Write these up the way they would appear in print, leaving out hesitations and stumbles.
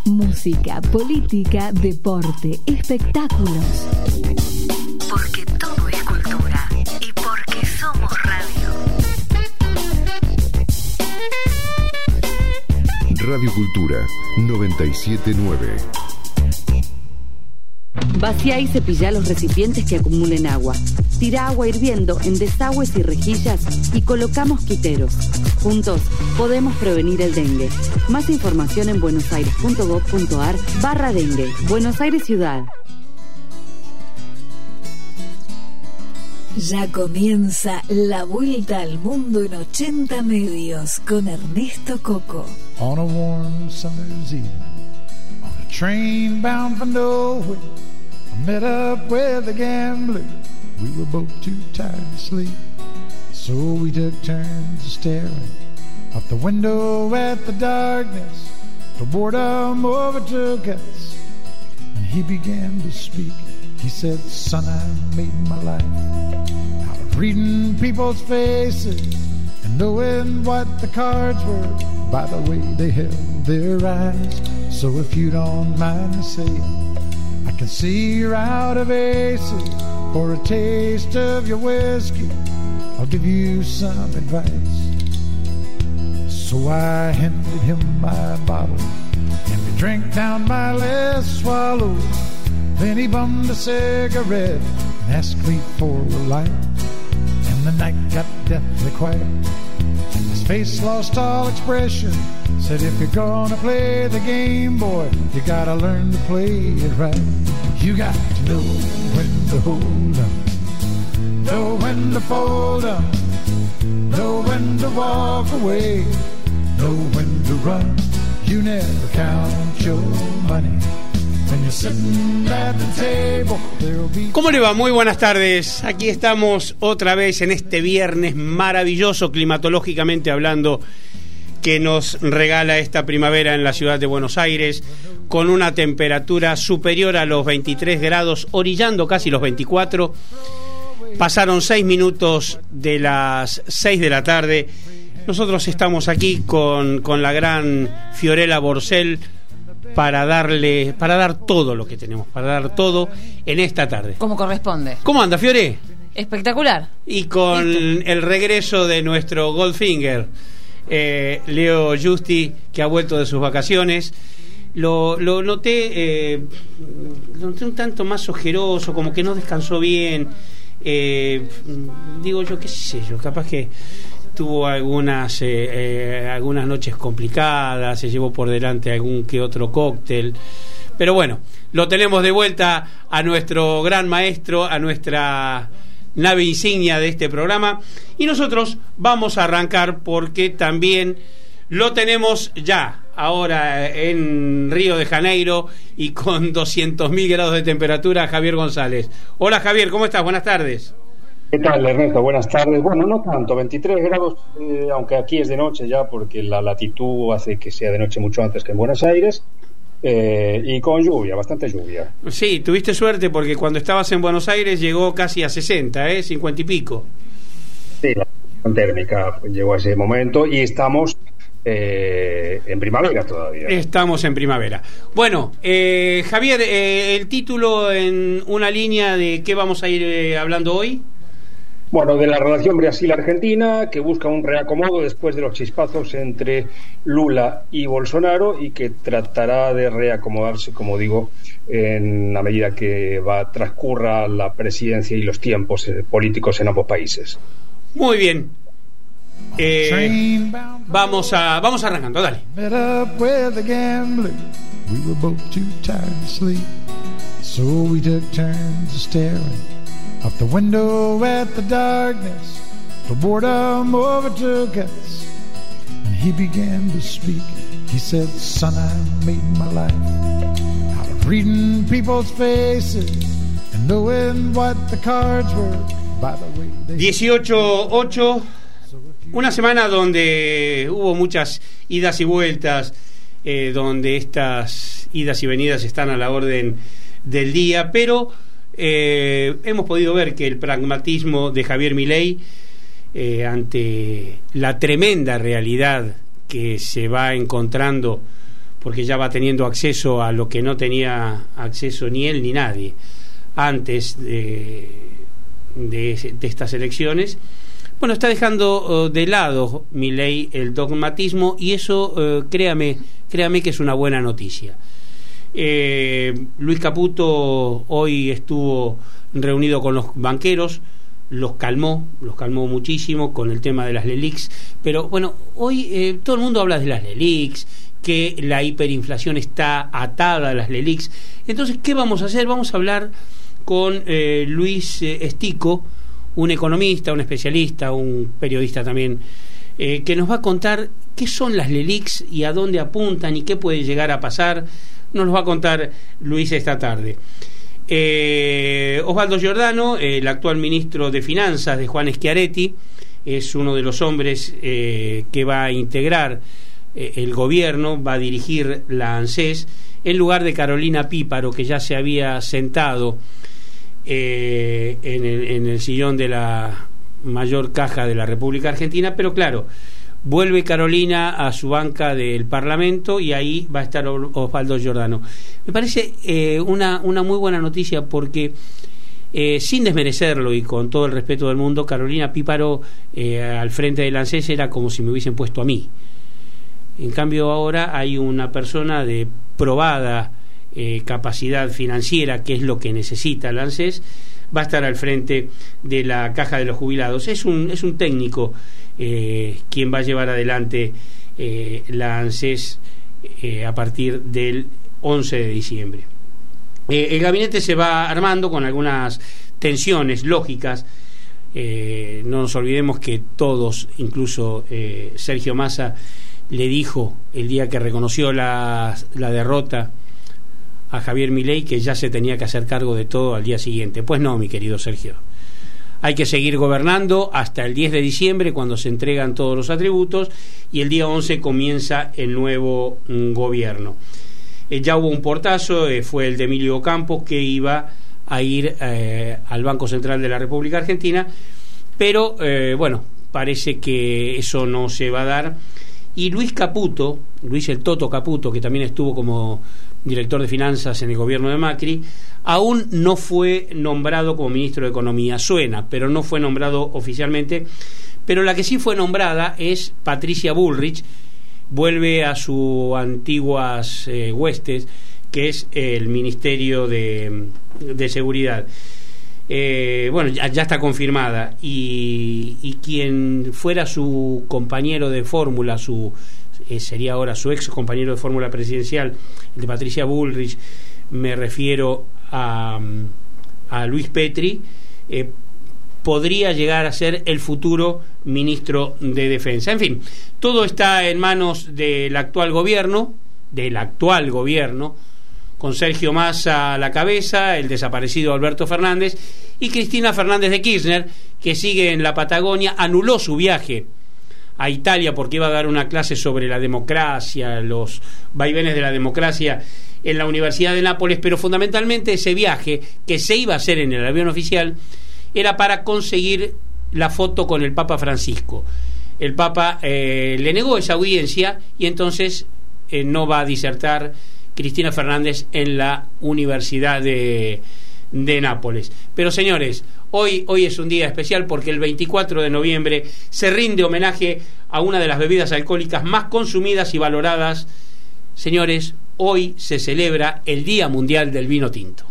Música, política, deporte, espectáculos. Porque todo es cultura y porque somos radio. Radio Cultura 979. Vacía y cepilla los recipientes que acumulen agua. Tira agua hirviendo en desagües y rejillas y coloca mosquiteros. Juntos podemos prevenir el dengue. Más información en buenosaires.gov.ar/dengue. Buenos Aires Ciudad. Ya comienza la vuelta al mundo en 80 medios con Ernesto Coco. On a warm summer's evening, on a train bound for nowhere, I met up with a gambler. We were both too tired to sleep, so we took turns staring out the window at the darkness. The boredom overtook us, and he began to speak. He said, "Son, I made my life out of reading people's faces and knowing what the cards were by the way they held their eyes. So if you don't mind me saying, I can see you're out of aces. For a taste of your whiskey, I'll give you some advice." So I handed him my bottle, and we drank down my last swallow. Then he bummed a cigarette and asked me for a light. And the night got deathly quiet, and his face lost all expression. Said, "If you're gonna play the game, boy, you gotta learn to play it right. You got to know when to hold 'em, know when to fold 'em, know when to walk away, know when to run. You never count your money. ¿Cómo le va? Muy buenas tardes. Aquí estamos otra vez en este viernes maravilloso, climatológicamente hablando, que nos regala esta primavera en la ciudad de Buenos Aires, con una temperatura superior a los 23 grados, orillando casi los 24. Pasaron 6 minutos de las 6 de la tarde. Nosotros estamos aquí con la gran Fiorella Borsell para dar todo lo que tenemos, para dar todo en esta tarde. Como corresponde. ¿Cómo anda, Fiore? Espectacular. Y con el regreso de nuestro Goldfinger, Leo Justi, que ha vuelto de sus vacaciones. Lo noté un tanto más ojeroso, como que no descansó bien. Digo yo, qué sé yo, capaz que tuvo algunas noches complicadas, se llevó por delante algún que otro cóctel, pero bueno, lo tenemos de vuelta a nuestro gran maestro, a nuestra nave insignia de este programa, y nosotros vamos a arrancar porque también lo tenemos ya ahora en Río de Janeiro y con 200.000 grados de temperatura, Javier González. Hola, Javier, ¿cómo estás? Buenas tardes. ¿Qué tal, Ernesto? Buenas tardes. Bueno, no tanto, 23 grados, aunque aquí es de noche ya, porque la latitud hace que sea de noche mucho antes que en Buenos Aires, y con lluvia, bastante lluvia. Sí, tuviste suerte porque cuando estabas en Buenos Aires llegó casi a 60, 50 y pico. Sí, la térmica llegó a ese momento y estamos en primavera todavía. Estamos en primavera. Bueno, Javier, el título en una línea de qué vamos a ir hablando hoy. Bueno, de la relación Brasil-Argentina, que busca un reacomodo después de los chispazos entre Lula y Bolsonaro y que tratará de reacomodarse, como digo, en la medida que transcurra la presidencia y los tiempos políticos en ambos países. Muy bien. Vamos arrancando, dale. Out the window at the darkness, the boredom overtook us, and he began to speak. He said, "Son, I made my life out of reading people's faces and knowing what the cards were by the way they..." 18-8, una semana donde hubo muchas idas y vueltas, donde estas idas y venidas están a la orden del día, pero hemos podido ver que el pragmatismo de Javier Milei ante la tremenda realidad que se va encontrando porque ya va teniendo acceso a lo que no tenía acceso ni él ni nadie antes de estas elecciones. Bueno, está dejando de lado Milei el dogmatismo, y eso, créame que es una buena noticia. Luis Caputo hoy estuvo reunido con los banqueros, los calmó muchísimo con el tema de las LELIQs, pero bueno, hoy todo el mundo habla de las LELIQs, que la hiperinflación está atada a las LELIQs. Entonces, ¿qué vamos a hacer? Vamos a hablar con Luis Estico, un economista, un especialista, un periodista también, que nos va a contar qué son las LELIQs y a dónde apuntan y qué puede llegar a pasar. Nos lo va a contar Luis esta tarde. Osvaldo Giordano, el actual ministro de Finanzas de Juan Schiaretti, es uno de los hombres que va a integrar el gobierno, va a dirigir la ANSES, en lugar de Carolina Píparo, que ya se había sentado en el sillón de la mayor caja de la República Argentina, pero claro, vuelve Carolina a su banca del Parlamento y ahí va a estar Osvaldo Giordano. Me parece una muy buena noticia porque, sin desmerecerlo y con todo el respeto del mundo, Carolina Píparo al frente del ANSES era como si me hubiesen puesto a mí. En cambio ahora hay una persona de probada capacidad financiera, que es lo que necesita el ANSES, va a estar al frente de la Caja de los Jubilados. Es un técnico quien va a llevar adelante la ANSES a partir del 11 de diciembre. El gabinete se va armando con algunas tensiones lógicas. No nos olvidemos que todos, incluso Sergio Massa, le dijo el día que reconoció la derrota a Javier Milei que ya se tenía que hacer cargo de todo al día siguiente. Pues no, mi querido Sergio. Hay que seguir gobernando hasta el 10 de diciembre, cuando se entregan todos los atributos, y el día 11 comienza el nuevo gobierno. Ya hubo un portazo, fue el de Emilio Campos, que iba a ir al Banco Central de la República Argentina, pero bueno, parece que eso no se va a dar. Y Luis el Toto Caputo, que también estuvo como director de Finanzas en el gobierno de Macri, aún no fue nombrado como ministro de Economía. Suena, pero no fue nombrado oficialmente. Pero la que sí fue nombrada es Patricia Bullrich. Vuelve a sus antiguas huestes, que es el Ministerio de Seguridad. Bueno, ya está confirmada, y quien fuera su compañero de fórmula, sería ahora su ex compañero de fórmula presidencial, el de Patricia Bullrich, me refiero a Luis Petri, podría llegar a ser el futuro ministro de Defensa. En fin, todo está en manos del actual gobierno, con Sergio Massa a la cabeza, el desaparecido Alberto Fernández, y Cristina Fernández de Kirchner, que sigue en la Patagonia. Anuló su viaje a Italia porque iba a dar una clase sobre la democracia, los vaivenes de la democracia en la Universidad de Nápoles, pero fundamentalmente ese viaje, que se iba a hacer en el avión oficial, era para conseguir la foto con el Papa Francisco. El Papa le negó esa audiencia, y entonces no va a disertar Cristina Fernández en la Universidad de Nápoles. Pero señores, hoy es un día especial porque el 24 de noviembre se rinde homenaje a una de las bebidas alcohólicas más consumidas y valoradas. Señores, hoy se celebra el Día Mundial del Vino Tinto.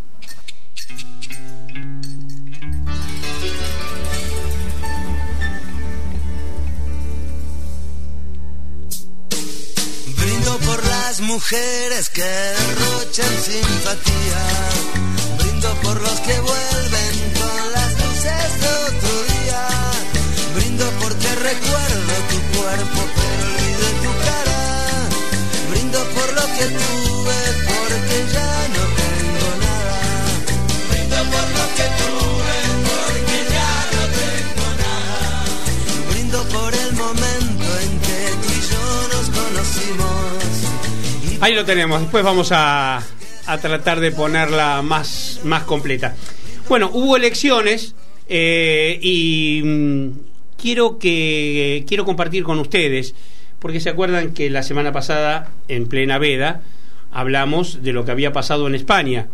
Por las mujeres que derrochan simpatía, brindo por los que vuelven con las luces de otro día, brindo porque recuerdo tu cuerpo pero olvido tu cara, brindo por lo que tuve porque ya no tengo nada, brindo por lo que tuve porque ya no tengo nada, brindo por el momento en que tú y yo nos conocimos. Ahí lo tenemos, después vamos a tratar de ponerla más completa. Bueno, hubo elecciones y quiero compartir con ustedes, porque se acuerdan que la semana pasada, en plena veda, hablamos de lo que había pasado en España,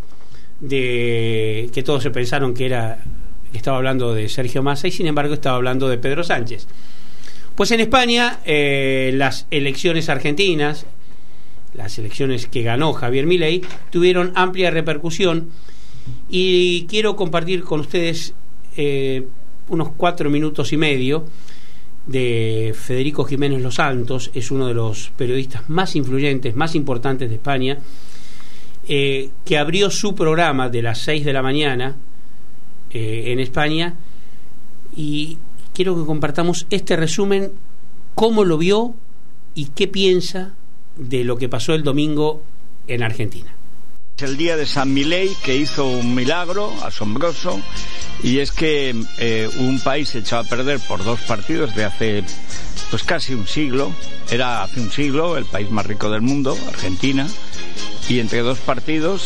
de que todos se pensaron que estaba hablando de Sergio Massa y sin embargo estaba hablando de Pedro Sánchez. Pues en España las elecciones argentinas, las elecciones que ganó Javier Milei, tuvieron amplia repercusión y quiero compartir con ustedes unos 4 minutos y medio de Federico Jiménez Los Santos. Es uno de los periodistas más influyentes, más importantes de España, que abrió su programa de las 6 de la mañana en España, y quiero que compartamos este resumen, cómo lo vio y qué piensa de lo que pasó el domingo en Argentina. El día de San Milei, que hizo un milagro asombroso, y es que un país echado a perder por 2 partidos de hace pues casi un siglo. Era hace un siglo el país más rico del mundo, Argentina, y entre 2 partidos,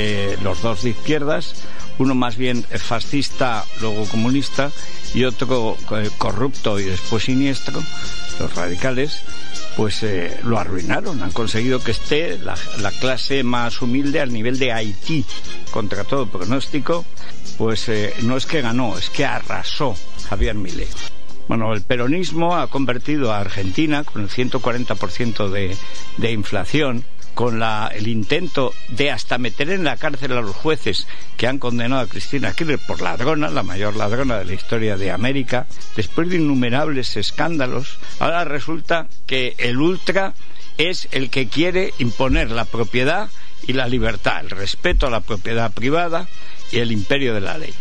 los 2 de izquierdas, uno más bien fascista, luego comunista, y otro corrupto y después siniestro, los radicales, pues lo arruinaron. Han conseguido que esté la clase más humilde al nivel de Haití. Contra todo pronóstico, pues no es que ganó, es que arrasó Javier Milei. Bueno, el peronismo ha convertido a Argentina, con el 140% de inflación, con el intento de hasta meter en la cárcel a los jueces que han condenado a Cristina Kirchner por ladrona, la mayor ladrona de la historia de América, después de innumerables escándalos. Ahora resulta que el ultra es el que quiere imponer la propiedad y la libertad, el respeto a la propiedad privada y el imperio de la ley.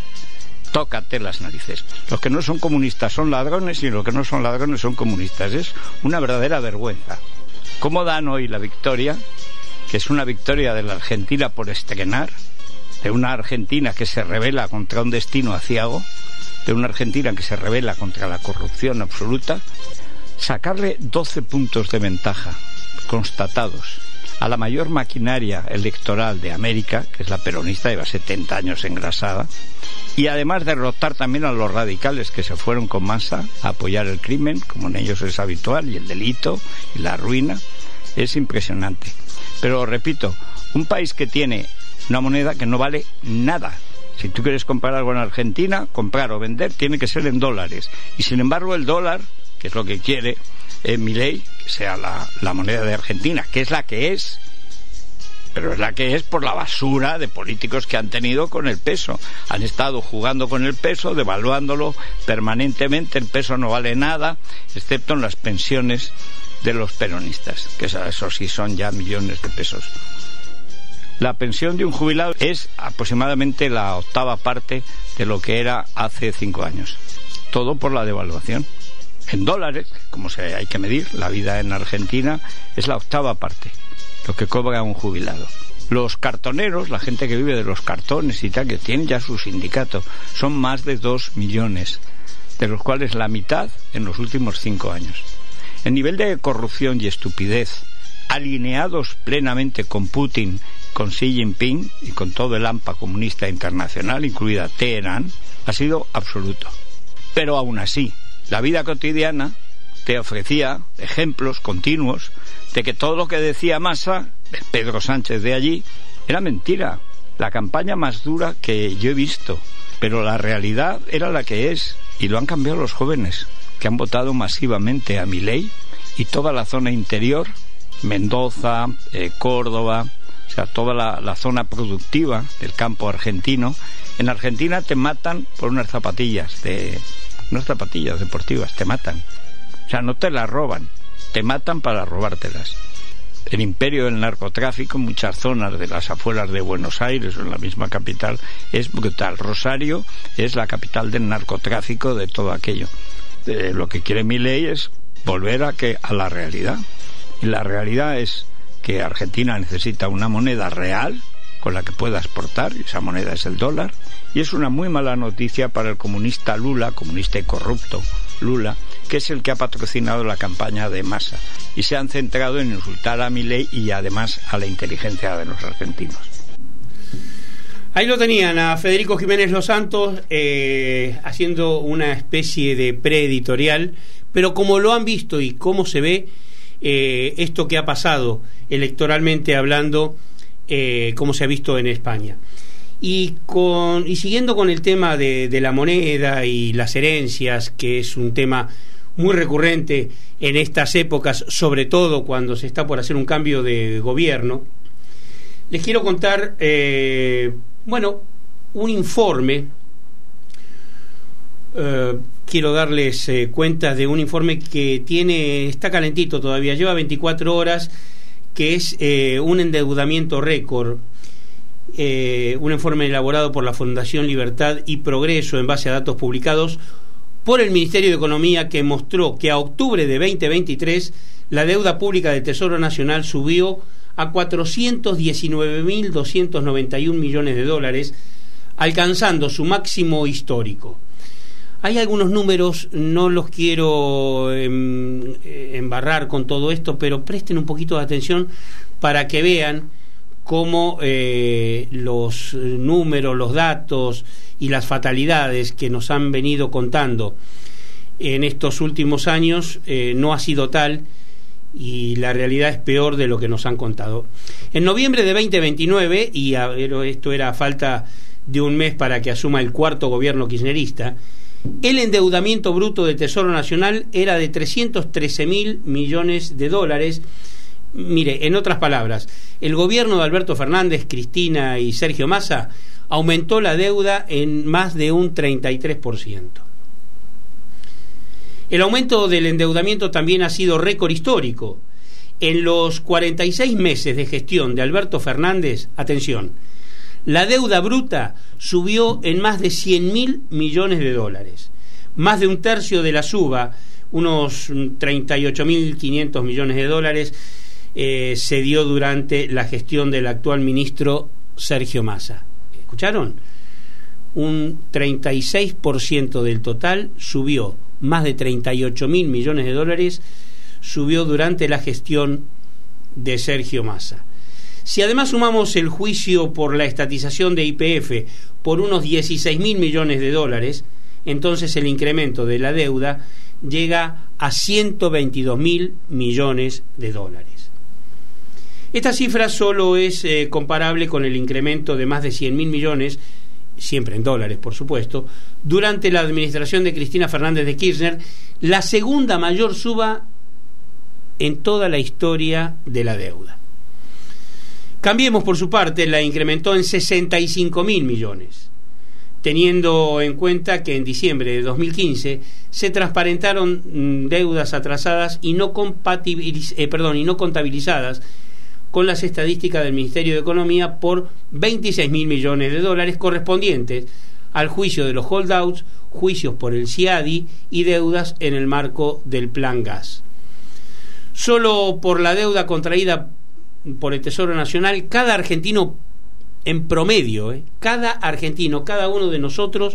Tócate las narices. Los que no son comunistas son ladrones y los que no son ladrones son comunistas. Es una verdadera vergüenza. ¿Cómo dan hoy la victoria? Que es una victoria de la Argentina por estrenar, de una Argentina que se rebela contra un destino aciago, de una Argentina que se rebela contra la corrupción absoluta. Sacarle 12 puntos de ventaja constatados a la mayor maquinaria electoral de América, que es la peronista, lleva 70 años engrasada, y además derrotar también a los radicales que se fueron con Massa a apoyar el crimen, como en ellos es habitual, y el delito y la ruina, es impresionante. Pero repito, un país que tiene una moneda que no vale nada. Si tú quieres comprar algo en Argentina, comprar o vender, tiene que ser en dólares. Y sin embargo el dólar, que es lo que quiere Milei, que sea la moneda de Argentina, que es la que es, pero es la que es por la basura de políticos que han tenido con el peso. Han estado jugando con el peso, devaluándolo permanentemente. El peso no vale nada, excepto en las pensiones de los peronistas, que eso sí son ya millones de pesos. La pensión de un jubilado es aproximadamente la 8ª parte de lo que era hace 5 años. Todo por la devaluación. En dólares, como hay que medir, la vida en Argentina es la 8ª parte, lo que cobra un jubilado. Los cartoneros, la gente que vive de los cartones y tal, que tienen ya su sindicato, son más de 2 millones, de los cuales la mitad en los últimos 5 años. El nivel de corrupción y estupidez, alineados plenamente con Putin, con Xi Jinping y con todo el AMPA comunista internacional, incluida Teherán, ha sido absoluto. Pero aún así, la vida cotidiana te ofrecía ejemplos continuos de que todo lo que decía Massa, Pedro Sánchez de allí, era mentira. La campaña más dura que yo he visto, pero la realidad era la que es, y lo han cambiado los jóvenes, que han votado masivamente a Milei, y toda la zona interior, Mendoza, Córdoba, o sea, toda la zona productiva del campo argentino. En Argentina te matan por unas zapatillas deportivas, te matan. O sea, no te las roban, te matan para robártelas. El imperio del narcotráfico en muchas zonas de las afueras de Buenos Aires o en la misma capital es brutal. Rosario es la capital del narcotráfico, de todo aquello. Lo que quiere Milei es volver a la realidad. Y la realidad es que Argentina necesita una moneda real con la que pueda exportar, y esa moneda es el dólar. Y es una muy mala noticia para el comunista Lula, comunista y corrupto Lula, que es el que ha patrocinado la campaña de Massa. Y se han centrado en insultar a Milei y además a la inteligencia de los argentinos. Ahí lo tenían a Federico Jiménez Los Santos haciendo una especie de preeditorial, pero como lo han visto y cómo se ve, esto que ha pasado electoralmente hablando, como se ha visto en España. Y siguiendo con el tema de la moneda y las herencias, que es un tema muy recurrente en estas épocas, sobre todo cuando se está por hacer un cambio de gobierno, les quiero contar, un informe. Quiero darles cuenta de un informe que está calentito todavía, lleva 24 horas, que es un endeudamiento récord. Un informe elaborado por la Fundación Libertad y Progreso en base a datos publicados por el Ministerio de Economía, que mostró que a octubre de 2023 la deuda pública del Tesoro Nacional subió a 419.291 millones de dólares, alcanzando su máximo histórico. Hay algunos números, no los quiero embarrar con todo esto, pero presten un poquito de atención para que vean cómo los números, los datos y las fatalidades que nos han venido contando en estos últimos años no ha sido tal, y la realidad es peor de lo que nos han contado. En noviembre de 2029, y esto era a falta de un mes para que asuma el cuarto gobierno kirchnerista, el endeudamiento bruto del Tesoro Nacional era de 313.000 millones de dólares. Mire, en otras palabras, el gobierno de Alberto Fernández, Cristina y Sergio Massa aumentó la deuda en más de un 33%. El aumento del endeudamiento también ha sido récord histórico. En los 46 meses de gestión de Alberto Fernández, atención, la deuda bruta subió en más de 100.000 millones de dólares. Más de un tercio de la suba, unos 38.500 millones de dólares, se dio durante la gestión del actual ministro Sergio Massa. ¿Escucharon? Un 36% del total subió, más de 38.000 millones de dólares subió durante la gestión de Sergio Massa. Si además sumamos el juicio por la estatización de YPF por unos 16.000 millones de dólares, entonces el incremento de la deuda llega a 122.000 millones de dólares. Esta cifra solo es comparable con el incremento de más de 100.000 millones, siempre en dólares por supuesto, durante la administración de Cristina Fernández de Kirchner, la segunda mayor suba en toda la historia de la deuda. Cambiemos, por su parte, la incrementó en 65.000 millones, teniendo en cuenta que en diciembre de 2015 se transparentaron deudas atrasadas y no contabilizadas con las estadísticas del Ministerio de Economía por 26.000 millones de dólares correspondientes al juicio de los holdouts, juicios por el CIADI y deudas en el marco del Plan Gas. Solo por la deuda contraída por el Tesoro Nacional, cada argentino en promedio, cada argentino, cada uno de nosotros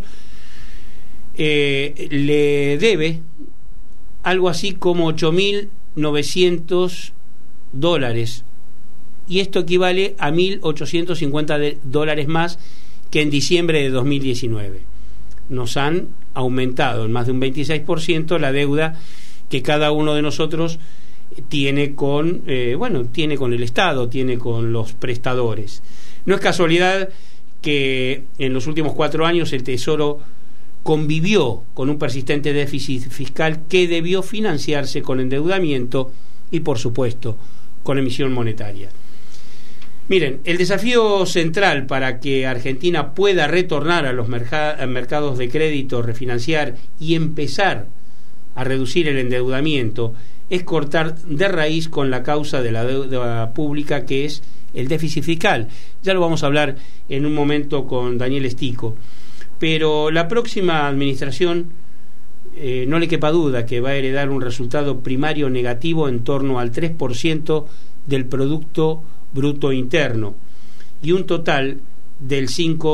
le debe algo así como 8.900 dólares, y esto equivale a 1.850 dólares más que en diciembre de 2019. Nos han aumentado en más de un 26% la deuda que cada uno de nosotros tiene con el Estado, tiene con los prestadores. No es casualidad que en los últimos 4 años el Tesoro convivió con un persistente déficit fiscal que debió financiarse con endeudamiento y, por supuesto, con emisión monetaria. Miren, el desafío central para que Argentina pueda retornar a los mercados de crédito, refinanciar y empezar a reducir el endeudamiento es cortar de raíz con la causa de la deuda pública, que es el déficit fiscal. Ya lo vamos a hablar en un momento con Daniel Estico, pero la próxima administración no le quepa duda que va a heredar un resultado primario negativo en torno al 3% del Producto Bruto Interno y un total del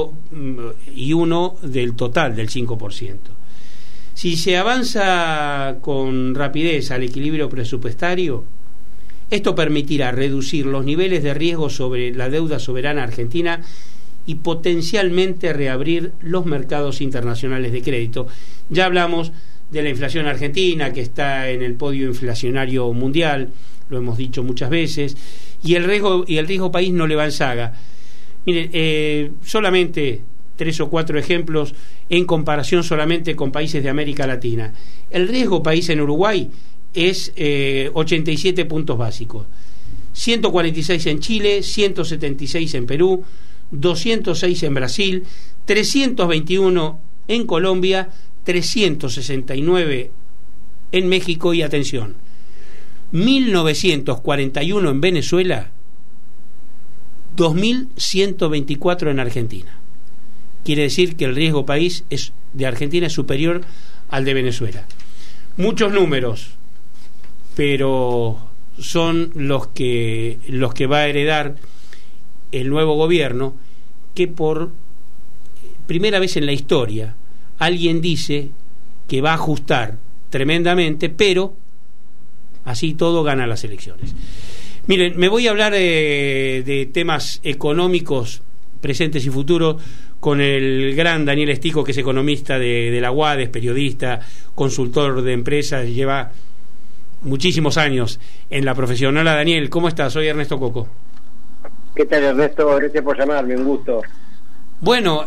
5% del total del 5%. Si se avanza con rapidez al equilibrio presupuestario, esto permitirá reducir los niveles de riesgo sobre la deuda soberana argentina y potencialmente reabrir los mercados internacionales de crédito. Ya hablamos de la inflación argentina, que está en el podio inflacionario mundial, lo hemos dicho muchas veces, y el riesgo país no le va en saga. Miren, solamente 3 o 4 ejemplos en comparación solamente con países de América Latina. El riesgo país en Uruguay es 87 puntos básicos, 146 en Chile, 176 en Perú, 206 en Brasil, 321 en Colombia, 369 en México y, atención, 1941 en Venezuela, 2124 en Argentina. Quiere decir que el riesgo país de Argentina es superior al de Venezuela. Muchos números, pero son los que va a heredar el nuevo gobierno, que por primera vez en la historia alguien dice que va a ajustar tremendamente, pero así todo gana las elecciones. Miren, me voy a hablar de temas económicos presentes y futuros con el gran Daniel Estico, que es economista de la UAD, es periodista, consultor de empresas, lleva muchísimos años en la profesión. Hola Daniel, ¿cómo estás? Soy Ernesto Coco. ¿Qué tal, Ernesto? Gracias por llamarme, un gusto. Bueno,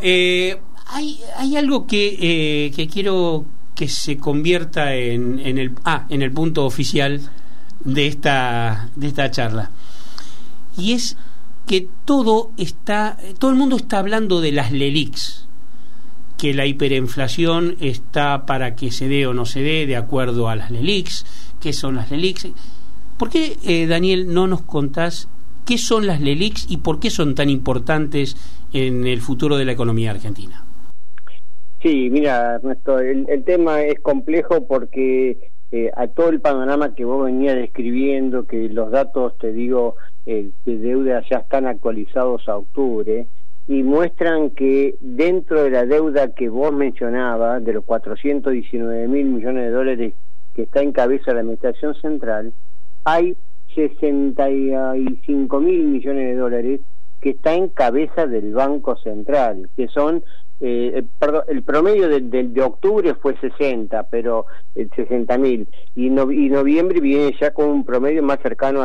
hay algo que quiero que se convierta en el punto oficial de esta charla, y es que todo el mundo está hablando de las LELIQs, que la hiperinflación está para que se dé o no se dé de acuerdo a las LELIQs. ¿Qué son las LELIQs? ¿Por qué, Daniel, no nos contás qué son las LELIQs y por qué son tan importantes en el futuro de la economía argentina? Sí, mira, Ernesto, el tema es complejo porque a todo el panorama que vos venías describiendo, que los datos, te digo, de deuda ya están actualizados a octubre, y muestran que dentro de la deuda que vos mencionabas, de los 419.000 millones de dólares que está en cabeza de la Administración Central, hay 65.000 millones de dólares que está en cabeza del Banco Central, que son, el promedio de octubre fue 60, pero 60.000, y noviembre viene ya con un promedio más cercano a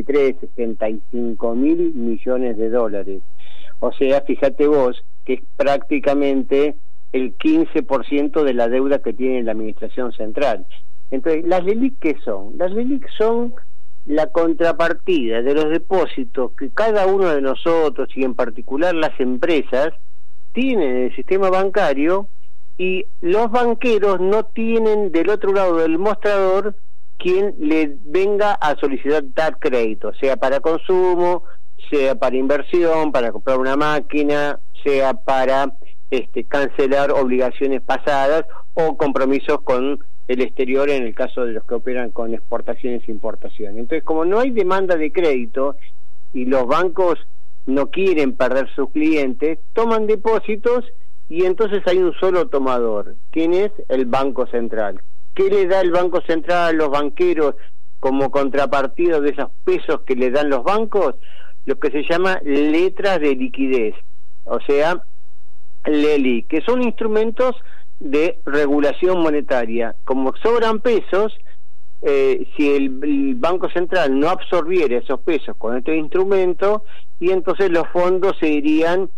65.000 millones de dólares. O sea, fíjate vos que es prácticamente el 15% de la deuda que tiene la Administración Central. Entonces, ¿las LELIQ qué son? Las LELIQ son la contrapartida de los depósitos que cada uno de nosotros, y en particular las empresas, tienen en el sistema bancario, y los banqueros no tienen del otro lado del mostrador quien le venga a solicitar crédito, sea para consumo, sea para inversión, para comprar una máquina, sea para cancelar obligaciones pasadas o compromisos con el exterior en el caso de los que operan con exportaciones e importaciones. Entonces, como no hay demanda de crédito y los bancos no quieren perder sus clientes, toman depósitos, y entonces hay un solo tomador. ¿Quién es? El Banco Central. ¿Qué le da el Banco Central a los banqueros como contrapartida de esos pesos que le dan los bancos? Lo que se llama letras de liquidez, o sea, LELIQ, que son instrumentos de regulación monetaria. Como sobran pesos, si el Banco Central no absorbiera esos pesos con este instrumento, y entonces los fondos se irían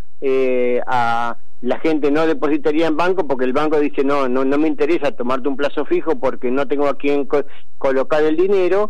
a la gente, no depositaría en banco, porque el banco dice no me interesa tomarte un plazo fijo porque no tengo a quién colocar el dinero,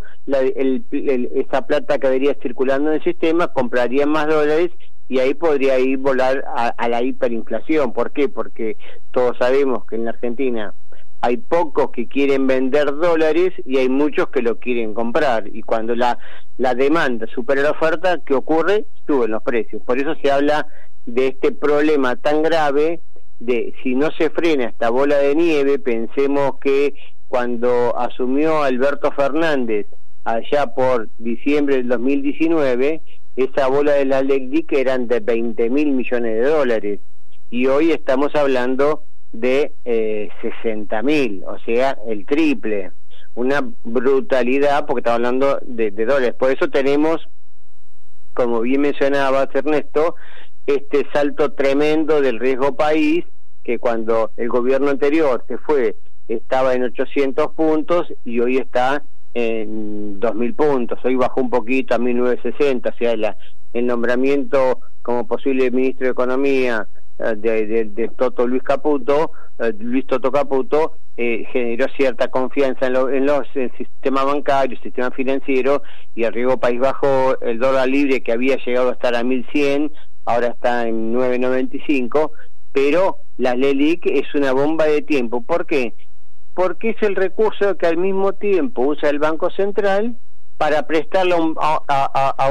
esa plata quedaría circulando en el sistema, compraría más dólares, y ahí podría ir volar a la hiperinflación. ¿Por qué? Porque todos sabemos que en la Argentina hay pocos que quieren vender dólares y hay muchos que lo quieren comprar, y cuando la demanda supera la oferta, ¿qué ocurre? Suben los precios. Por eso se habla de este problema tan grave de, si no se frena esta bola de nieve. Pensemos que cuando asumió Alberto Fernández allá por diciembre del 2019, esa bola de la LELIQ eran de 20.000 millones de dólares, y hoy estamos hablando de 60.000, o sea, el triple. Una brutalidad, porque estamos hablando de dólares. Por eso tenemos, como bien mencionabas, Ernesto, este salto tremendo del riesgo país, que cuando el gobierno anterior se fue estaba en 800 puntos y hoy está en 2.000 puntos. Hoy bajó un poquito a 1.960, o sea, el nombramiento como posible ministro de Economía de Toto Luis Toto Caputo generó cierta confianza en el sistema bancario, el sistema financiero, y el riesgo país bajó. El dólar libre, que había llegado a estar a 1.100, ahora está en 9.95, pero la LELIQ es una bomba de tiempo. ¿Por qué? Porque es el recurso que al mismo tiempo usa el Banco Central para prestarle a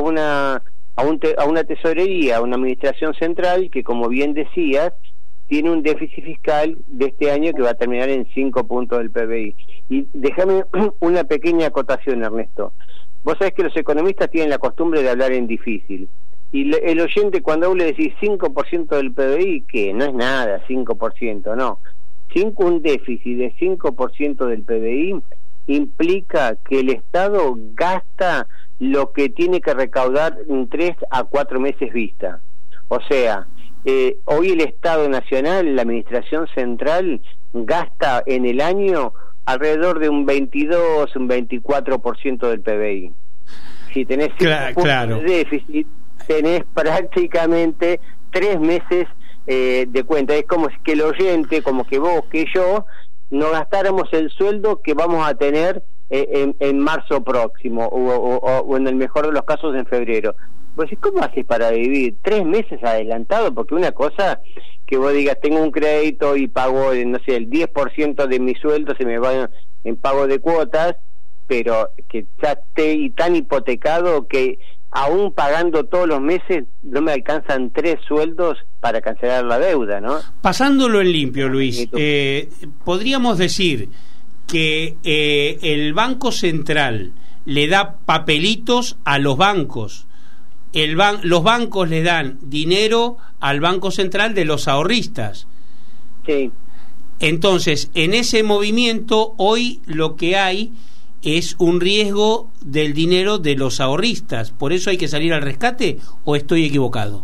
una tesorería, a una administración central que, como bien decías, tiene un déficit fiscal de este año que va a terminar en 5 puntos del PBI. Y déjame una pequeña acotación, Ernesto. Vos sabés que los economistas tienen la costumbre de hablar en difícil. Y el oyente, cuando vos le decís 5% del PBI, que no es nada, 5%, no. Un déficit de 5% del PBI implica que el Estado gasta lo que tiene que recaudar en 3 a 4 meses vista. O sea, hoy el Estado Nacional, la Administración Central, gasta en el año alrededor de un 22, un 24% del PBI. Si tenés 5 puntos de déficit, tenés prácticamente 3 meses de cuenta. Es como que el oyente, como que vos, que yo, no gastáramos el sueldo que vamos a tener en marzo próximo, o en el mejor de los casos en febrero. Pues, ¿cómo haces para vivir 3 meses adelantado? Porque una cosa que vos digas, tengo un crédito y pago, no sé, el 10% de mi sueldo se me va en pago de cuotas, pero que ya esté tan hipotecado que aún pagando todos los meses no me alcanzan 3 sueldos para cancelar la deuda, ¿no? Pasándolo en limpio, Luis, podríamos decir que el Banco Central le da papelitos a los bancos. Los bancos le dan dinero al Banco Central de los ahorristas. Sí. Entonces, en ese movimiento, hoy lo que hay es un riesgo del dinero de los ahorristas. ¿Por eso hay que salir al rescate o estoy equivocado?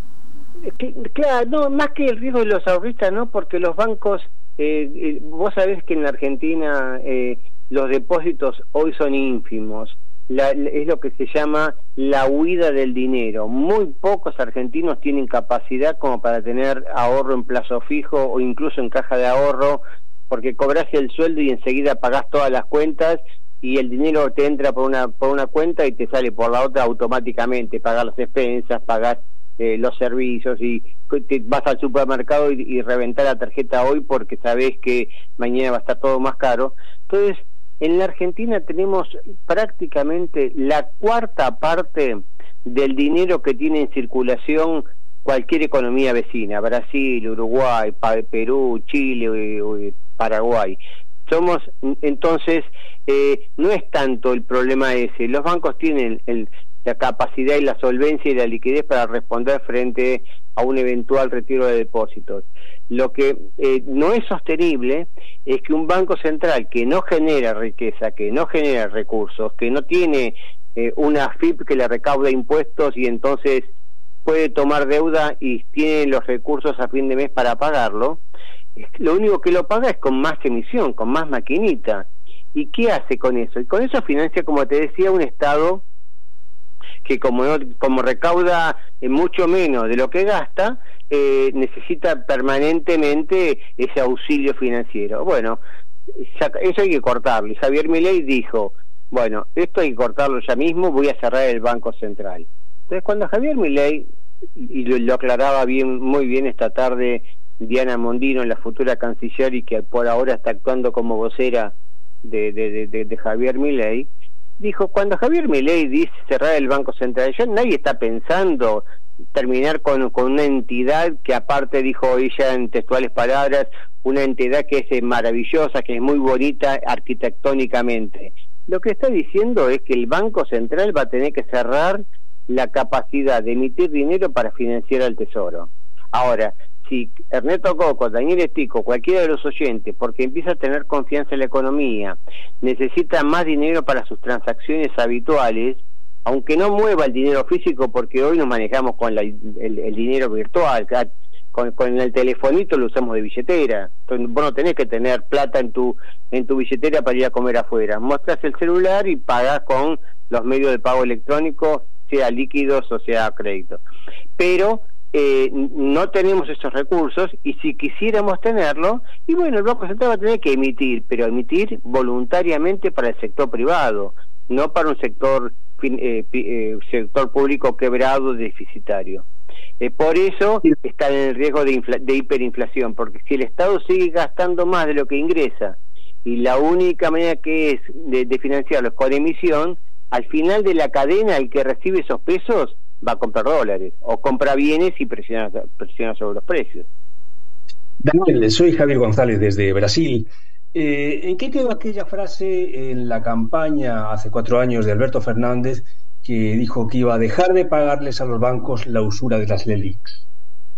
Claro, no, más que el riesgo de los ahorristas, no, porque los bancos, vos sabés que en la Argentina los depósitos hoy son ínfimos. Es lo que se llama la huida del dinero. Muy pocos argentinos tienen capacidad como para tener ahorro en plazo fijo o incluso en caja de ahorro, porque cobras el sueldo y enseguida pagás todas las cuentas y el dinero te entra por una cuenta y te sale por la otra automáticamente. Pagás las expensas, pagás los servicios, y te vas al supermercado y reventás la tarjeta hoy porque sabés que mañana va a estar todo más caro. Entonces, en la Argentina tenemos prácticamente la 1/4 parte del dinero que tiene en circulación cualquier economía vecina: Brasil, Uruguay, Perú, Chile, Paraguay. Entonces, no es tanto el problema ese. Los bancos tienen la capacidad y la solvencia y la liquidez para responder frente a un eventual retiro de depósitos. Lo que no es sostenible es que un banco central que no genera riqueza, que no genera recursos, que no tiene una AFIP que le recauda impuestos y entonces puede tomar deuda y tiene los recursos a fin de mes para pagarlo, lo único que lo paga es con más emisión, con más maquinita. ¿Y qué hace con eso? Y con eso financia, como te decía, un Estado que como recauda mucho menos de lo que gasta, necesita permanentemente ese auxilio financiero. Bueno, eso hay que cortarlo. Y Javier Milei dijo, bueno, esto hay que cortarlo ya mismo, voy a cerrar el Banco Central. Entonces, cuando Javier Milei, y lo aclaraba muy bien esta tarde Diana Mondino, la futura canciller, y que por ahora está actuando como vocera de Javier Milei, dijo, cuando Javier Milei dice cerrar el Banco Central, ya nadie está pensando terminar con una entidad que, aparte, dijo ella en textuales palabras, una entidad que es maravillosa, que es muy bonita arquitectónicamente. Lo que está diciendo es que el Banco Central va a tener que cerrar la capacidad de emitir dinero para financiar al Tesoro. Ahora, si Ernesto Coco, Daniel Estico, cualquiera de los oyentes, porque empieza a tener confianza en la economía, necesita más dinero para sus transacciones habituales, aunque no mueva el dinero físico, porque hoy nos manejamos con el dinero virtual, con el telefonito lo usamos de billetera. Entonces, vos no tenés que tener plata en tu billetera para ir a comer afuera. Mostrás el celular y pagás con los medios de pago electrónicos, sea líquidos o sea crédito. Pero no tenemos esos recursos, y si quisiéramos tenerlo, y bueno, el Banco Central va a tener que emitir, pero emitir voluntariamente para el sector privado, no para un sector público quebrado, deficitario. Por eso está en el riesgo de hiperinflación, porque si el Estado sigue gastando más de lo que ingresa, y la única manera que es de financiarlo es con emisión, al final de la cadena el que recibe esos pesos va a comprar dólares, o compra bienes y presiona sobre los precios. Daniel, soy Javier González desde Brasil. ¿En qué quedó aquella frase en la campaña hace 4 años de Alberto Fernández, que dijo que iba a dejar de pagarles a los bancos la usura de las LELIQs?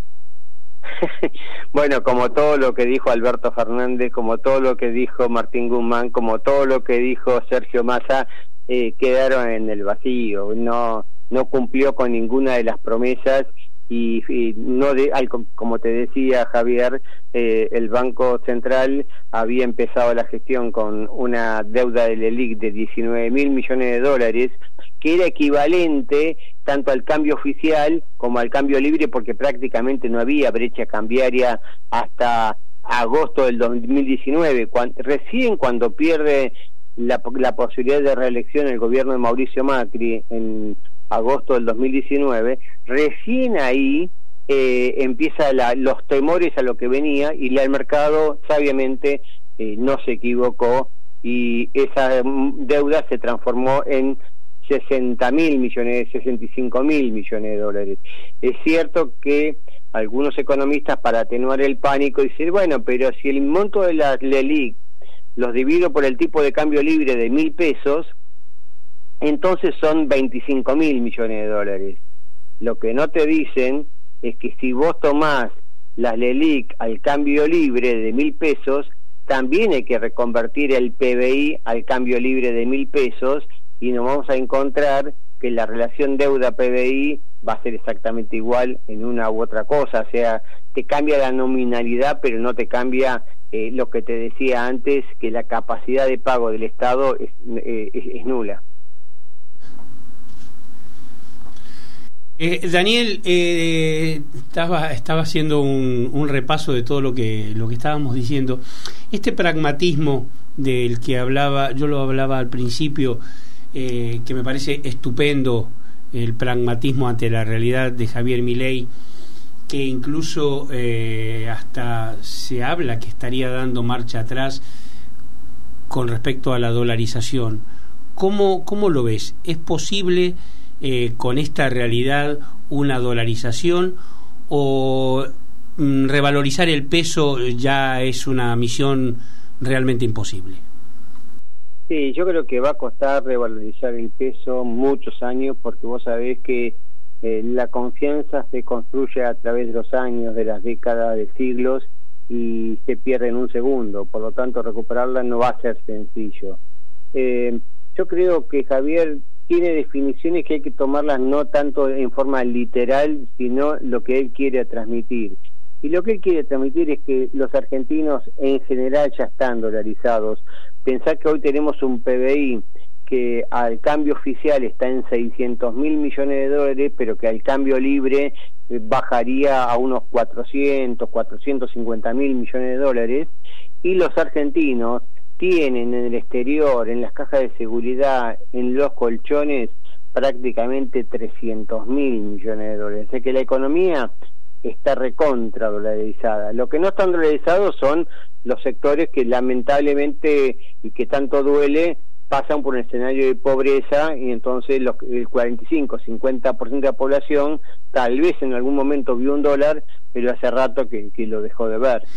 Bueno, como todo lo que dijo Alberto Fernández, como todo lo que dijo Martín Guzmán, como todo lo que dijo Sergio Massa, quedaron en el vacío. No cumplió con ninguna de las promesas, y como te decía Javier, el Banco Central había empezado la gestión con una deuda del LELIQ de 19.000 millones de dólares, que era equivalente tanto al cambio oficial como al cambio libre, porque prácticamente no había brecha cambiaria hasta agosto del 2019, recién cuando pierde la posibilidad de reelección el gobierno de Mauricio Macri en agosto del 2019, recién ahí empieza los temores a lo que venía, y el mercado sabiamente no se equivocó, y esa deuda se transformó en 60.000 millones, 65.000 millones de dólares. Es cierto que algunos economistas, para atenuar el pánico, dicen, bueno, pero si el monto de la LELIQ los divido por el tipo de cambio libre de 1.000 pesos, entonces son 25.000 millones de dólares. Lo que no te dicen es que si vos tomás las LELIQ al cambio libre de 1.000 pesos, también hay que reconvertir el PBI al cambio libre de 1.000 pesos, y nos vamos a encontrar que la relación deuda-PBI va a ser exactamente igual en una u otra cosa. O sea, te cambia la nominalidad, pero no te cambia lo que te decía antes, que la capacidad de pago del Estado es nula. Daniel, estaba haciendo un repaso de todo lo que estábamos diciendo. Este pragmatismo del que yo lo hablaba al principio, que me parece estupendo, el pragmatismo ante la realidad de Javier Milei, que incluso hasta se habla que estaría dando marcha atrás con respecto a la dolarización. ¿Cómo lo ves? ¿Es posible con esta realidad una dolarización, o revalorizar el peso ya es una misión realmente imposible? Sí, yo creo que va a costar revalorizar el peso muchos años, porque vos sabés que la confianza se construye a través de los años, de las décadas, de siglos, y se pierde en un segundo. Por lo tanto, recuperarla no va a ser sencillo. Yo creo que Javier tiene definiciones que hay que tomarlas no tanto en forma literal, sino lo que él quiere transmitir. Y lo que él quiere transmitir es que los argentinos en general ya están dolarizados. Pensar que hoy tenemos un PBI que al cambio oficial está en 600.000 millones de dólares, pero que al cambio libre bajaría a unos 450.000 millones de dólares, y los argentinos tienen en el exterior, en las cajas de seguridad, en los colchones, prácticamente 300.000 millones de dólares. O sea que la economía está recontra dolarizada. Lo que no están dolarizados son los sectores que lamentablemente, y que tanto duele, pasan por un escenario de pobreza, y entonces el 45-50% de la población tal vez en algún momento vio un dólar, pero hace rato que pero esos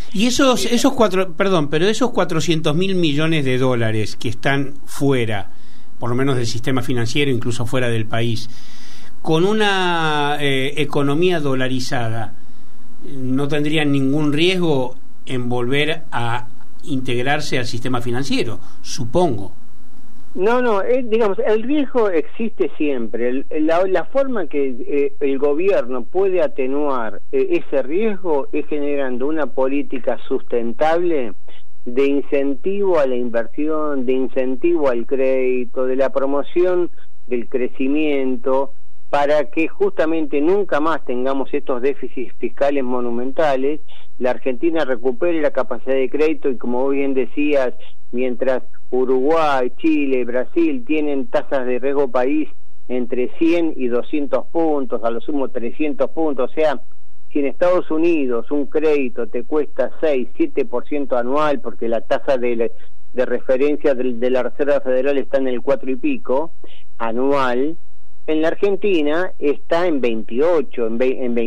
400.000 millones de dólares que están fuera, por lo menos del sistema financiero, incluso fuera del país, con una economía dolarizada, ¿no tendrían ningún riesgo en volver a integrarse al sistema financiero? Supongo. No, digamos, el riesgo existe siempre. La forma que el gobierno puede atenuar ese riesgo es generando una política sustentable de incentivo a la inversión, de incentivo al crédito, de la promoción del crecimiento, para que justamente nunca más tengamos estos déficits fiscales monumentales, la Argentina recupere la capacidad de crédito y, como vos bien decías, mientras Uruguay, Chile, Brasil tienen tasas de riesgo país entre 100 y 200 puntos, a lo sumo 300 puntos, o sea, si en Estados Unidos un crédito te cuesta 6-7% anual, porque la tasa de referencia de la Reserva Federal está en el 4 y pico anual, en la Argentina está en 28, en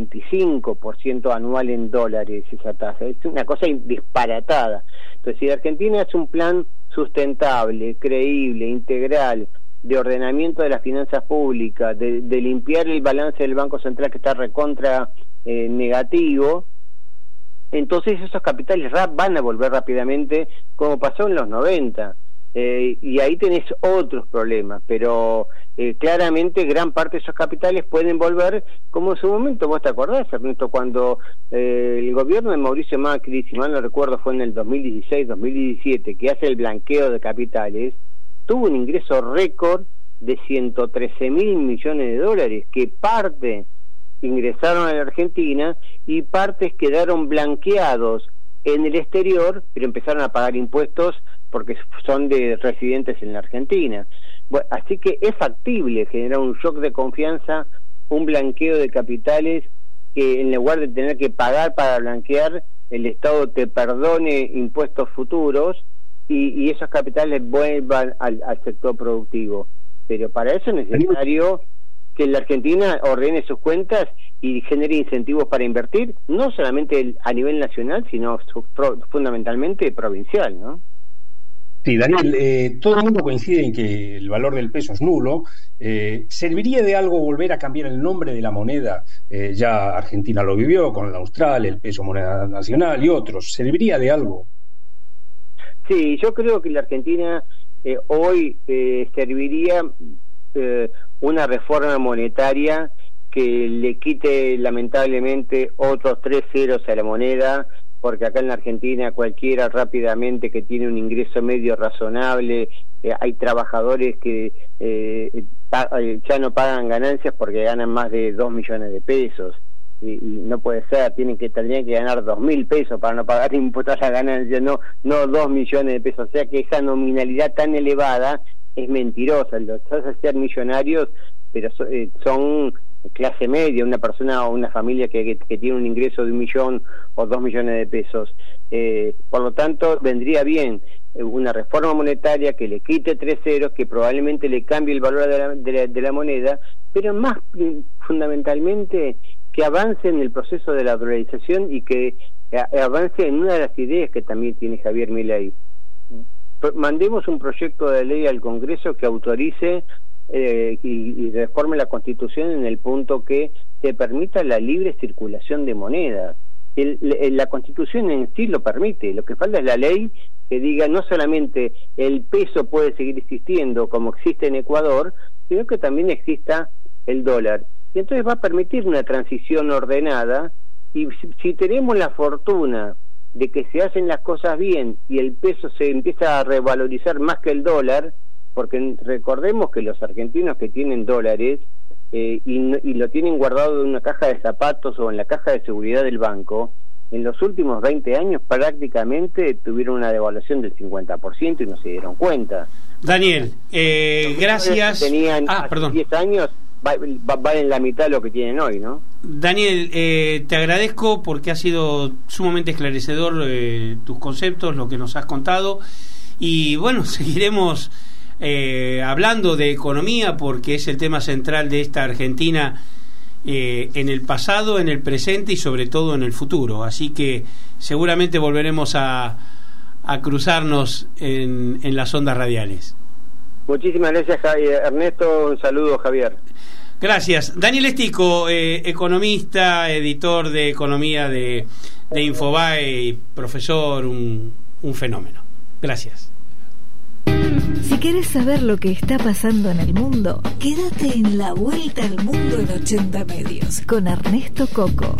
25% anual en dólares esa tasa. Es una cosa disparatada. Entonces, si la Argentina es un plan sustentable, creíble, integral, de ordenamiento de las finanzas públicas, de limpiar el balance del Banco Central que está recontra negativo, entonces esos capitales van a volver rápidamente, como pasó en los 90. Y ahí tenés otros problemas, pero claramente gran parte de esos capitales pueden volver, como en su momento, vos te acordás, Ernesto, cuando el gobierno de Mauricio Macri, si mal no recuerdo fue en el 2016-2017, que hace el blanqueo de capitales, tuvo un ingreso récord de 113.000 millones de dólares, que parte ingresaron a la Argentina y partes quedaron blanqueados en el exterior, pero empezaron a pagar impuestos porque son de residentes en la Argentina. Bueno, así que es factible generar un shock de confianza, un blanqueo de capitales, que en lugar de tener que pagar para blanquear, el Estado te perdone impuestos futuros y esos capitales vuelvan al sector productivo. Pero para eso es necesario que la Argentina ordene sus cuentas y genere incentivos para invertir, no solamente a nivel nacional, sino fundamentalmente provincial, ¿no? Sí, Daniel, todo el mundo coincide en que el valor del peso es nulo. ¿Serviría de algo volver a cambiar el nombre de la moneda? Ya Argentina lo vivió con el austral, el peso moneda nacional y otros. ¿Serviría de algo? Sí, yo creo que la Argentina hoy serviría una reforma monetaria que le quite lamentablemente otros 3 ceros a la moneda, porque acá en la Argentina cualquiera rápidamente que tiene un ingreso medio razonable, hay trabajadores que ya no pagan ganancias porque ganan más de 2 millones de pesos, y no puede ser, tendrían que ganar 2.000 pesos para no pagar impuestos a la ganancia, no 2 millones de pesos, o sea que esa nominalidad tan elevada es mentirosa, los hace ser millonarios, pero son clase media, una persona o una familia que tiene un ingreso de 1 millón o 2 millones de pesos. Por lo tanto, vendría bien una reforma monetaria que le quite 3 ceros, que probablemente le cambie el valor de la moneda, pero más fundamentalmente que avance en el proceso de la dolarización y que avance en una de las ideas que también tiene Javier Milei. Mandemos un proyecto de ley al Congreso que autorice y reforme la Constitución en el punto que se permita la libre circulación de monedas. La Constitución en sí lo permite, lo que falta es la ley que diga no solamente el peso puede seguir existiendo como existe en Ecuador, sino que también exista el dólar. Y entonces va a permitir una transición ordenada, y si tenemos la fortuna de que se hacen las cosas bien y el peso se empieza a revalorizar más que el dólar, porque recordemos que los argentinos que tienen dólares y lo tienen guardado en una caja de zapatos o en la caja de seguridad del banco, en los últimos 20 años prácticamente tuvieron una devaluación del 50% y no se dieron cuenta. Daniel, gracias. Tenían hace 10 años, valen la mitad de lo que tienen hoy, ¿no? Daniel, te agradezco porque ha sido sumamente esclarecedor tus conceptos, lo que nos has contado, y bueno, seguiremos hablando de economía porque es el tema central de esta Argentina en el pasado, en el presente y sobre todo en el futuro, así que seguramente volveremos a cruzarnos en las ondas radiales. Muchísimas gracias, Ernesto, un saludo, Javier. Gracias. Daniel Estico, economista, editor de economía de Infobae, profesor, un fenómeno. Gracias. Si querés saber lo que está pasando en el mundo, quédate en La Vuelta al Mundo en 80 Medios con Ernesto Coco.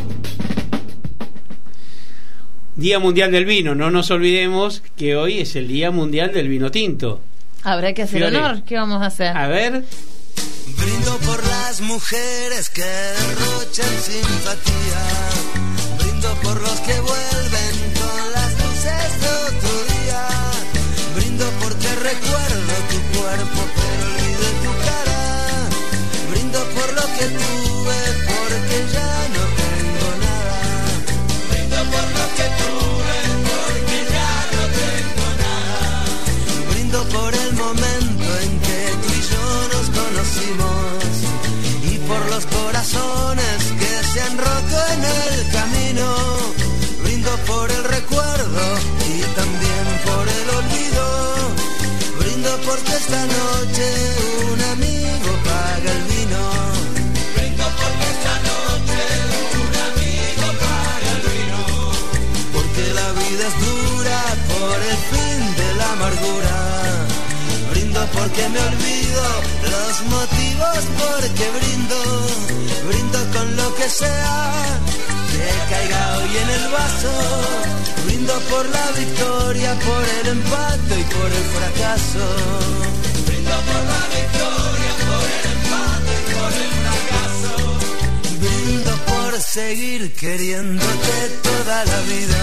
Día Mundial del Vino, no nos olvidemos que hoy es el Día Mundial del Vino Tinto. Habrá que hacer honor, ¿qué vamos a hacer? A ver. Brindo por las mujeres que derrochan simpatía. Brindo por los que vuelven con las luces de otro día. Brindo porque recuerdo tu cuerpo pero olvido tu cara. Brindo por lo que tuve porque ya no tengo nada. Brindo por lo que tuve porque ya no tengo nada. Brindo por el momento en que tú y yo nos conocimos y por los corazones que se han roto en el camino. Brindo por el recuerdo y también por el olvido. Brindo porque esta noche un amigo paga el vino. Brindo porque esta noche un amigo paga el vino. Porque la vida es dura por el fin de la amargura. Brindo porque me olvido los motivos porque brindo. Brindo con lo que sea que caiga hoy en el vaso. Brindo por la victoria, por el empate y por el fracaso. Brindo por la victoria, por el empate y por el fracaso. Brindo por seguir queriéndote toda la vida.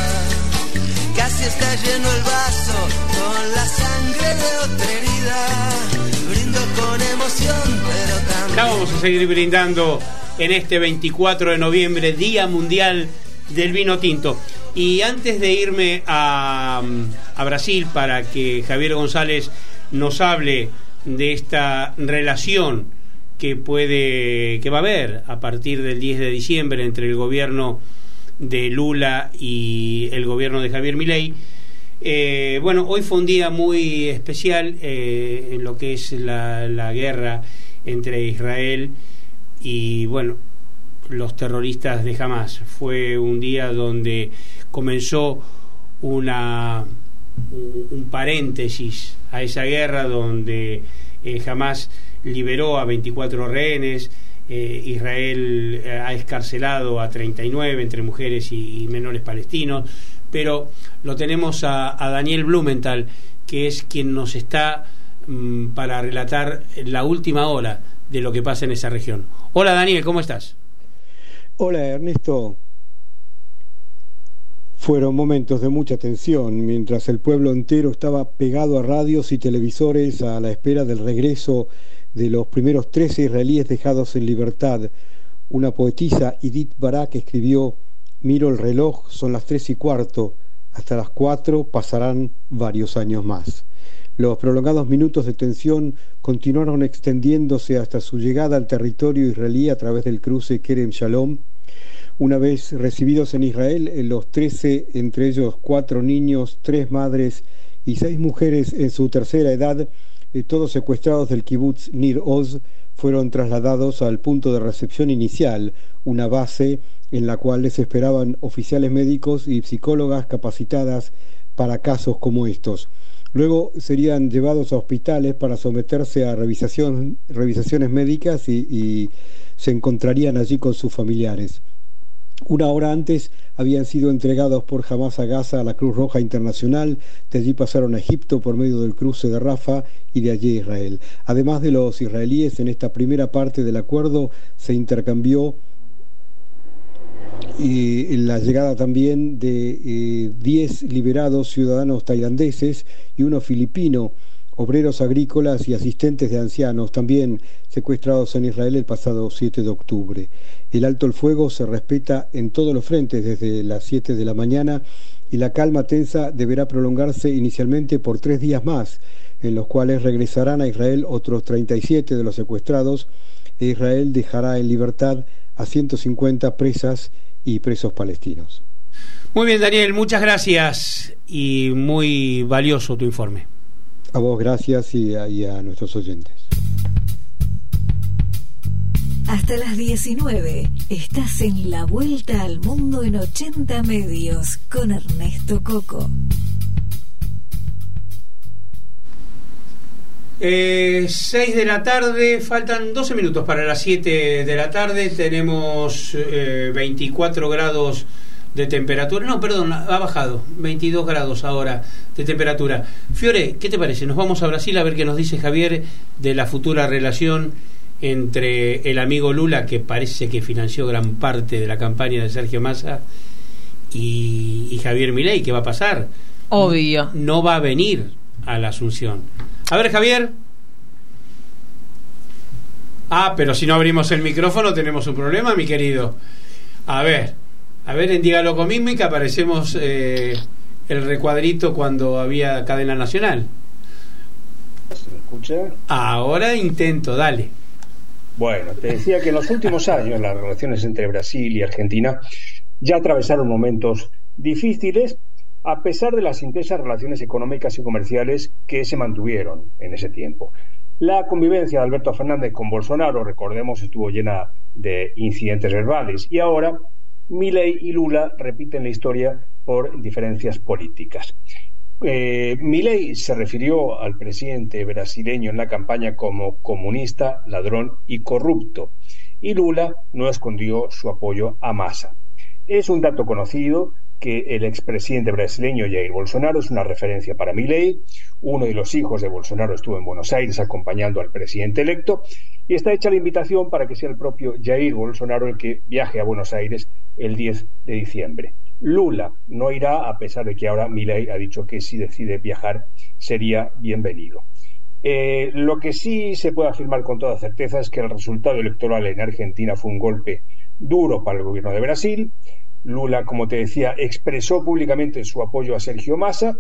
Casi está lleno el vaso con la sangre de otra herida. Brindo con emoción, pero también... Ya vamos a seguir brindando en este 24 de noviembre, Día Mundial del Vino Tinto. Y antes de irme a Brasil para que Javier González nos hable de esta relación que va a haber a partir del 10 de diciembre entre el gobierno de Lula y el gobierno de Javier Milei. Bueno, hoy fue un día muy especial en lo que es la guerra entre Israel y, bueno, los terroristas de Hamás. Fue un día donde comenzó un paréntesis a esa guerra, donde Hamás liberó a 24 rehenes. Israel ha excarcelado a 39 entre mujeres y menores palestinos, pero lo tenemos a Daniel Blumenthal, que es quien nos está para relatar la última hora de lo que pasa en esa región. Hola Daniel, ¿cómo estás? Hola Ernesto. Fueron momentos de mucha tensión, mientras el pueblo entero estaba pegado a radios y televisores a la espera del regreso de los primeros 13 israelíes dejados en libertad. Una poetisa, Edith Barak, escribió: miro el reloj, son las 3:15, hasta las 4 pasarán varios años más. Los prolongados minutos de tensión continuaron extendiéndose hasta su llegada al territorio israelí a través del cruce Kerem Shalom. Una vez recibidos en Israel, los 13, entre ellos 4 niños, 3 madres y 6 mujeres en su tercera edad, todos secuestrados del kibutz Nir Oz, fueron trasladados al punto de recepción inicial, una base en la cual les esperaban oficiales médicos y psicólogas capacitadas para casos como estos. Luego serían llevados a hospitales para someterse a revisaciones médicas y se encontrarían allí con sus familiares. Una hora antes habían sido entregados por Hamás a Gaza a la Cruz Roja Internacional, de allí pasaron a Egipto por medio del cruce de Rafah y de allí a Israel. Además de los israelíes, en esta primera parte del acuerdo se intercambió la llegada también de 10 liberados ciudadanos tailandeses y uno filipino, obreros agrícolas y asistentes de ancianos, también secuestrados en Israel el pasado 7 de octubre. El alto el fuego se respeta en todos los frentes desde las 7 de la mañana y la calma tensa deberá prolongarse inicialmente por 3 días más, en los cuales regresarán a Israel otros 37 de los secuestrados e Israel dejará en libertad a 150 presas y presos palestinos. Muy bien, Daniel, muchas gracias y muy valioso tu informe. A vos gracias y a nuestros oyentes. Hasta las 19 estás en La Vuelta al Mundo en 80 Medios con Ernesto Coco. 6 de la tarde, faltan 12 minutos para las 7 de la tarde. Tenemos 24 grados de temperatura. No, perdón, ha bajado. 22 grados ahora de temperatura. Fiore, ¿qué te parece? Nos vamos a Brasil a ver qué nos dice Javier de la futura relación entre el amigo Lula, que parece que financió gran parte de la campaña de Sergio Massa, y Javier Milei. ¿Qué va a pasar? Obvio. No va a venir a la Asunción. A ver, Javier. Pero si no abrimos el micrófono tenemos un problema, mi querido. A ver, en Dígalo con Mímica aparecemos el recuadrito cuando había cadena nacional. ¿Se me escucha? Ahora intento, dale. Bueno, te decía que en los últimos años las relaciones entre Brasil y Argentina ya atravesaron momentos difíciles, a pesar de las intensas relaciones económicas y comerciales que se mantuvieron en ese tiempo. La convivencia de Alberto Fernández con Bolsonaro, recordemos, estuvo llena de incidentes verbales, y ahora Milei y Lula repiten la historia por diferencias políticas. Milei se refirió al presidente brasileño en la campaña como comunista, ladrón y corrupto, y Lula no escondió su apoyo a Massa. Es un dato conocido que el expresidente brasileño Jair Bolsonaro es una referencia para Milei. Uno de los hijos de Bolsonaro estuvo en Buenos Aires acompañando al presidente electo, y está hecha la invitación para que sea el propio Jair Bolsonaro el que viaje a Buenos Aires el 10 de diciembre. Lula no irá, a pesar de que ahora Milei ha dicho que si decide viajar sería bienvenido. Lo que sí se puede afirmar con toda certeza es que el resultado electoral en Argentina fue un golpe duro para el gobierno de Brasil. Lula, como te decía, expresó públicamente su apoyo a Sergio Massa,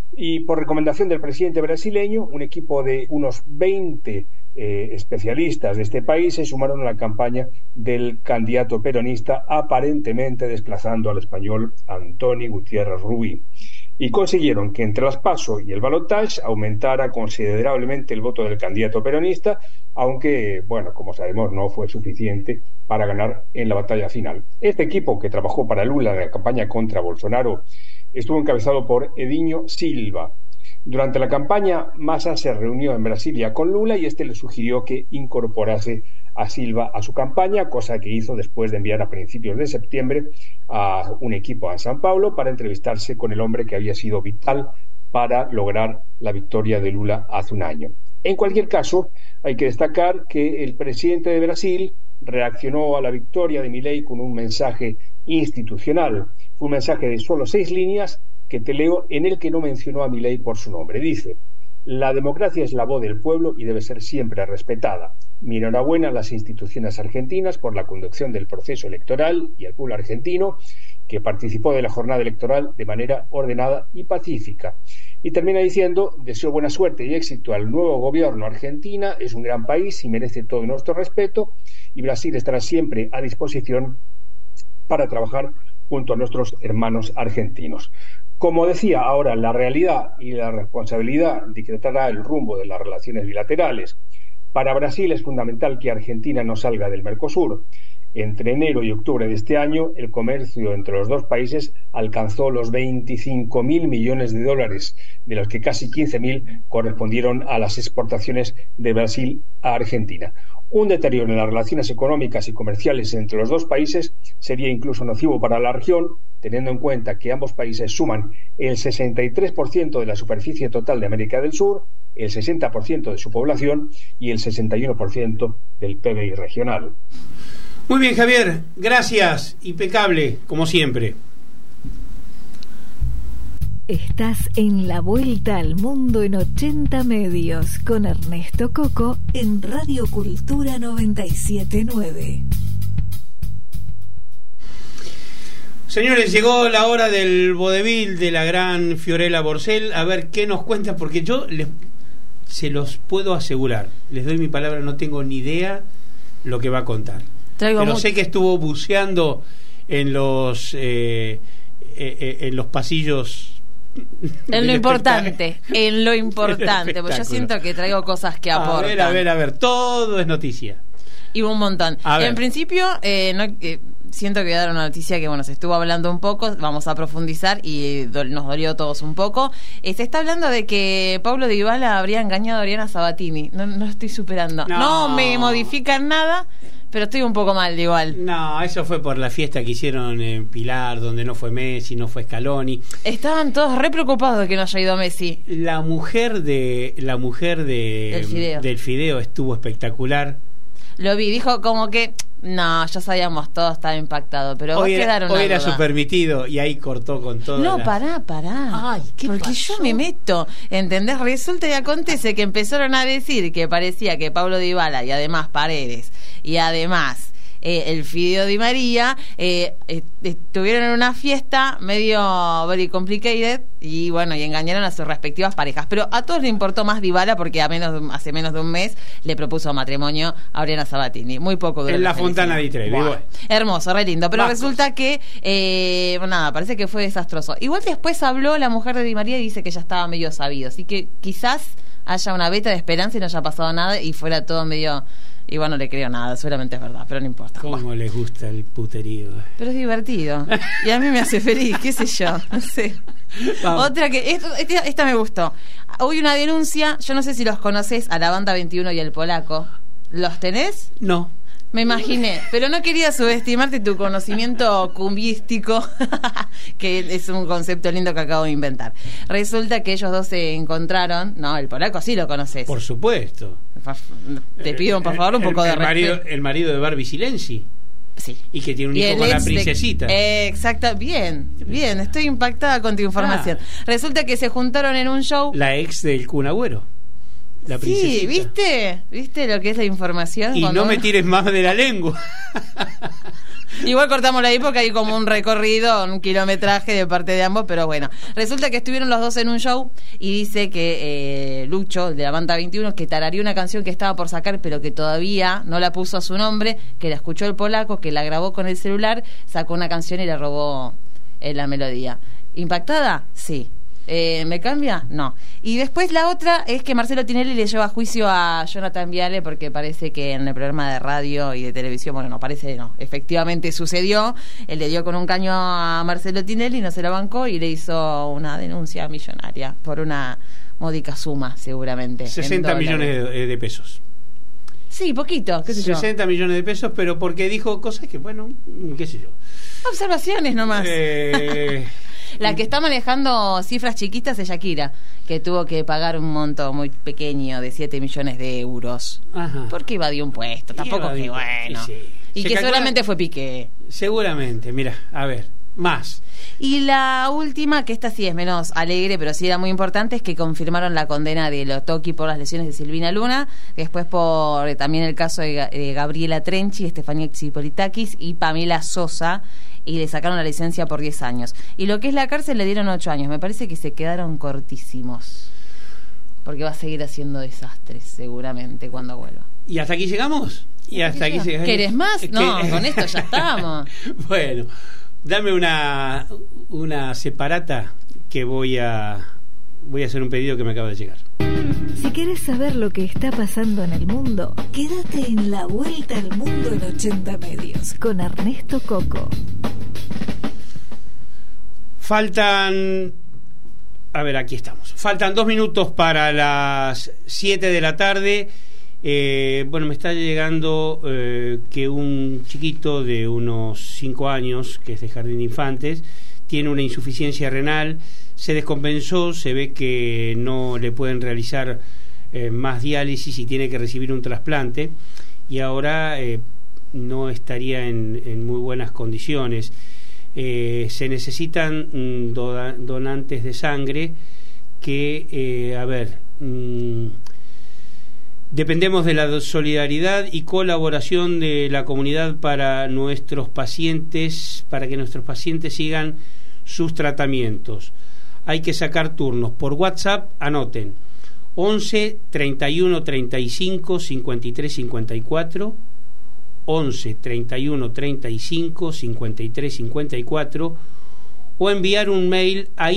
y por recomendación del presidente brasileño, un equipo de unos 20 especialistas de este país se sumaron a la campaña del candidato peronista, aparentemente desplazando al español Antoni Gutiérrez Rubí, y consiguieron que entre las PASO y el balotaje aumentara considerablemente el voto del candidato peronista, aunque, bueno, como sabemos, no fue suficiente para ganar en la batalla final. Este equipo, que trabajó para Lula en la campaña contra Bolsonaro, estuvo encabezado por Edinho Silva. Durante la campaña, Massa se reunió en Brasilia con Lula y este le sugirió que incorporase a Silva a su campaña, cosa que hizo después de enviar a principios de septiembre a un equipo a São Paulo para entrevistarse con el hombre que había sido vital para lograr la victoria de Lula hace un año. En cualquier caso, hay que destacar que el presidente de Brasil reaccionó a la victoria de Milei con un mensaje institucional. Fue un mensaje de solo 6 líneas que te leo, en el que no mencionó a Milei por su nombre. Dice: la democracia es la voz del pueblo y debe ser siempre respetada. Mi enhorabuena a las instituciones argentinas por la conducción del proceso electoral y al pueblo argentino, que participó de la jornada electoral de manera ordenada y pacífica. Y termina diciendo: deseo buena suerte y éxito al nuevo gobierno. Argentina es un gran país y merece todo nuestro respeto, y Brasil estará siempre a disposición para trabajar junto a nuestros hermanos argentinos. Como decía, ahora la realidad y la responsabilidad dictará el rumbo de las relaciones bilaterales. Para Brasil es fundamental que Argentina no salga del Mercosur. Entre enero y octubre de este año, el comercio entre los dos países alcanzó los 25.000 millones de dólares, de los que casi 15.000 correspondieron a las exportaciones de Brasil a Argentina. Un deterioro en las relaciones económicas y comerciales entre los dos países sería incluso nocivo para la región, teniendo en cuenta que ambos países suman el 63% de la superficie total de América del Sur, el 60% de su población y el 61% del PBI regional. Muy bien, Javier, gracias, impecable, como siempre. Estás en La Vuelta al Mundo en 80 Medios con Ernesto Coco en Radio Cultura 97.9. Señores, llegó la hora del vodevil de la gran Fiorella Borsell. A ver qué nos cuenta, porque yo se los puedo asegurar, les doy mi palabra, no tengo ni idea lo que va a contar. Pero sé que estuvo buceando en los pasillos. En lo importante, porque yo siento que traigo cosas que aportan. A ver, todo es noticia. Y un montón. En principio, siento que voy a dar una noticia que, bueno, se estuvo hablando un poco, vamos a profundizar y nos dolió a todos un poco. Se está hablando de que Pablo Dybala habría engañado a Oriana Sabatini. No estoy superando. No me modifican nada, pero estoy un poco mal igual. No, eso fue por la fiesta que hicieron en Pilar, donde no fue Messi, no fue Scaloni. Estaban todos re preocupados de que no haya ido Messi. La mujer del Fideo estuvo espectacular. Lo vi, dijo como que no, ya sabíamos, todo estaba impactado, pero hoy era su permitido y ahí cortó con todo. No, pará. Ay, porque pasó? Yo me meto, ¿entendés? Resulta y acontece que empezaron a decir que parecía que Pablo Dybala y además Paredes y además el Fideo Di María estuvieron en una fiesta medio very complicated y bueno, y engañaron a sus respectivas parejas, pero a todos le importó más Dybala porque hace menos de un mes le propuso matrimonio a Oriana Sabatini, muy poco duró en la Fontana di Trevi. Bueno. Hermoso, re lindo, pero resulta que nada, parece que fue desastroso. Igual después habló la mujer de Di María y dice que ya estaba medio sabido, así que quizás haya una veta de esperanza y no haya pasado nada y fuera todo medio... Igual no le creo nada, seguramente es verdad, pero no importa. ¿Cómo les gusta el puterío? Pero es divertido. Y a mí me hace feliz, qué sé yo, no sé. Vamos. Otra que... Esta me gustó. Hubo una denuncia, yo no sé si los conoces, a la Banda 21 y el Polaco. ¿Los tenés? No. Me imaginé, pero no quería subestimarte tu conocimiento cumbístico, que es un concepto lindo que acabo de inventar. Resulta que ellos dos se encontraron, no, el Polaco sí lo conoces. Por supuesto. Te pido, por favor, un poco de respeto. El marido de Barbie Silenzi. Sí. Y que tiene un hijo con la princesita. Exacto, bien, estoy impactada con tu información. Resulta que se juntaron en un show. La ex del Kun Agüero. La princesita. Sí, ¿viste lo que es la información? Y no me tires más de la lengua. Igual cortamos la época, hay como un recorrido, un kilometraje de parte de ambos, pero bueno. Resulta que estuvieron los dos en un show y dice que Lucho, de la Banda 21, que tarareó una canción que estaba por sacar, pero que todavía no la puso a su nombre, que la escuchó el Polaco, que la grabó con el celular, sacó una canción y le robó la melodía. ¿Impactada? Sí. ¿Me cambia? No. Y después la otra es que Marcelo Tinelli le lleva a juicio a Jonathan Viale porque parece que en el programa de radio y de televisión, bueno, no, efectivamente sucedió, él le dio con un caño a Marcelo Tinelli, no se lo bancó y le hizo una denuncia millonaria por una módica suma, seguramente. 60 millones de pesos. Sí, poquito, qué sé 60 millones de pesos, pero porque dijo cosas que, bueno, qué sé yo. Observaciones nomás. La que está manejando cifras chiquitas es Shakira, que tuvo que pagar un monto muy pequeño de 7 millones de euros. Ajá. Porque evadió un puesto, tampoco que bueno. Sí. Y que seguramente fue Piqué. Seguramente, mira, a ver, más. Y la última, que esta sí es menos alegre, pero sí era muy importante, es que confirmaron la condena de Lotoki por las lesiones de Silvina Luna, después por también el caso de Gabriela Trenchi, Estefanía Tsipolitakis y Pamela Sosa, y le sacaron la licencia por 10 años. Y lo que es la cárcel le dieron 8 años. Me parece que se quedaron cortísimos, porque va a seguir haciendo desastres seguramente cuando vuelva. ¿Y hasta aquí llegamos? ¿Y hasta aquí llegamos? ¿Querés más? No, con esto ya estamos. Bueno, dame una separata que voy a hacer un pedido que me acaba de llegar. Si querés saber lo que está pasando en el mundo, quédate en La Vuelta al Mundo en 80 Medios con Ernesto Coco. Aquí estamos. Faltan 2 minutos para las 7 de la tarde. Me está llegando que un chiquito de unos 5 años, que es de Jardín de Infantes, tiene una insuficiencia renal, se descompensó, se ve que no le pueden realizar más diálisis y tiene que recibir un trasplante, y ahora no estaría en muy buenas condiciones. Se necesitan donantes de sangre que, dependemos de la solidaridad y colaboración de la comunidad para que nuestros pacientes sigan sus tratamientos. Hay que sacar turnos. Por WhatsApp, anoten 11 31 35 53 54, 11 31 35 53 54, o enviar un mail a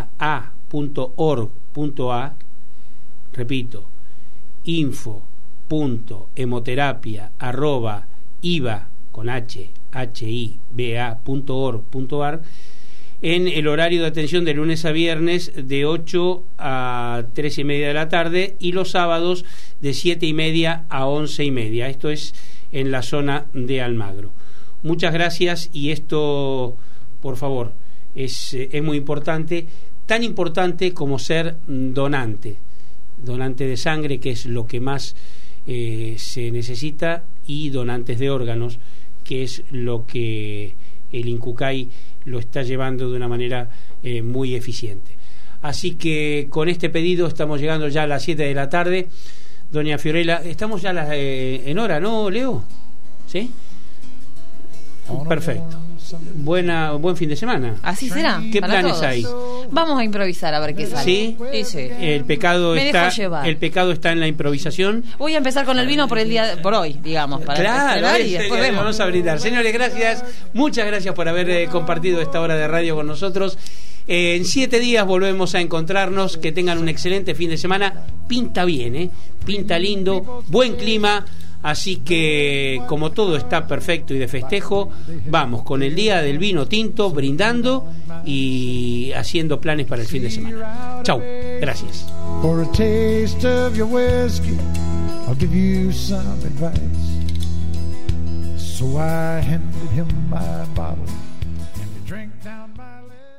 info.hemoterapia@hib.org.a. Repito, info.hemoterapia www.hemoterapia@hiba.org.ar en el horario de atención de lunes a viernes de 8 a 3:30 de la tarde y los sábados de 7:30 a 11:30. Esto es en la zona de Almagro. Muchas gracias, y esto, por favor, es muy importante, tan importante como ser donante de sangre, que es lo que más se necesita, y donantes de órganos, que es lo que el INCUCAI lo está llevando de una manera muy eficiente. Así que con este pedido estamos llegando ya a las 7 de la tarde. Doña Fiorella, estamos ya en hora, ¿no, Leo? ¿Sí? Perfecto. Buen fin de semana. Así será. ¿Qué planes todos hay? Vamos a improvisar a ver qué sale. ¿Sí? Sí. El pecado está en la improvisación. Voy a empezar con el vino por hoy, digamos, para claro, y después vemos. Vamos a brindar. Señores, gracias. Muchas gracias por haber compartido esta hora de radio con nosotros. En 7 días volvemos a encontrarnos. Que tengan un excelente fin de semana. Pinta bien, pinta lindo, buen clima. Así que, como todo está perfecto y de festejo, vamos con el día del vino tinto, brindando y haciendo planes para el fin de semana. Chau, gracias. For a taste of your whiskey, I'll give you some advice. So I handed him my bottle, and he drank down my leg.